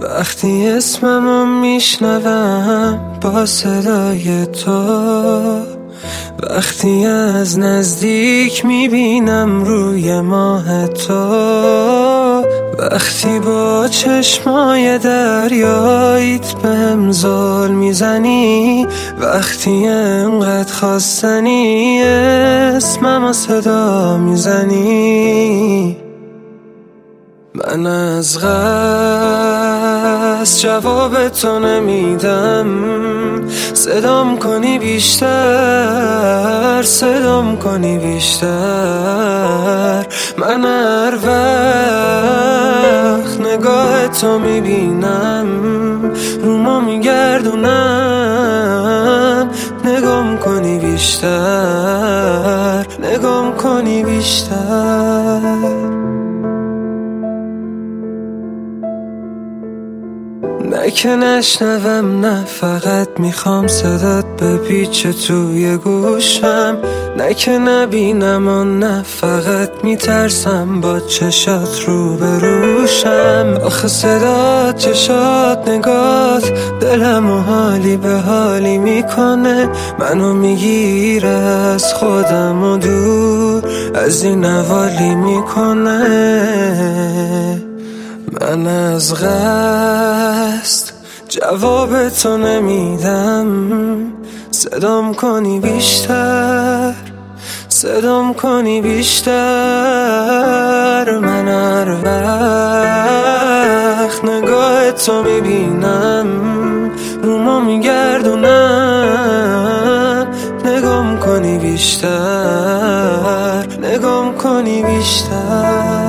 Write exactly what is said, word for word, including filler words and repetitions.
وقتی اسممو میشنوم با صدای تو، وقتی از نزدیک میبینم روی ماه تو، وقتی با چشمای دریاییت بهم زل میزنی، وقتی انقدر خواستنی اسممو صدا میزنی، من از قصد جواب تو نمیدم. صدام کنی بیشتر، صدام کنی بیشتر، من هر وقت نگاه تو میبینم رومو میگردونم. نگام کنی بیشتر، نگام کنی بیشتر. نه که نشنوم، نه فقط میخوام صدات بپیچه توی گوشم، نه که نبینم و نه فقط میترسم با چشات رو بروشم. آخه صدات، چشات، نگات دلم و حالی به حالی میکنه، منو میگیره از خودم و دور از این حوالی میکنه. من از قصد جواب تو نمیدم. صدام کنی بیشتر، صدام کنی بیشتر، من هر وقت نگاه تو میبینم رومو میگردونم. نگام کنی بیشتر، نگام کنی بیشتر.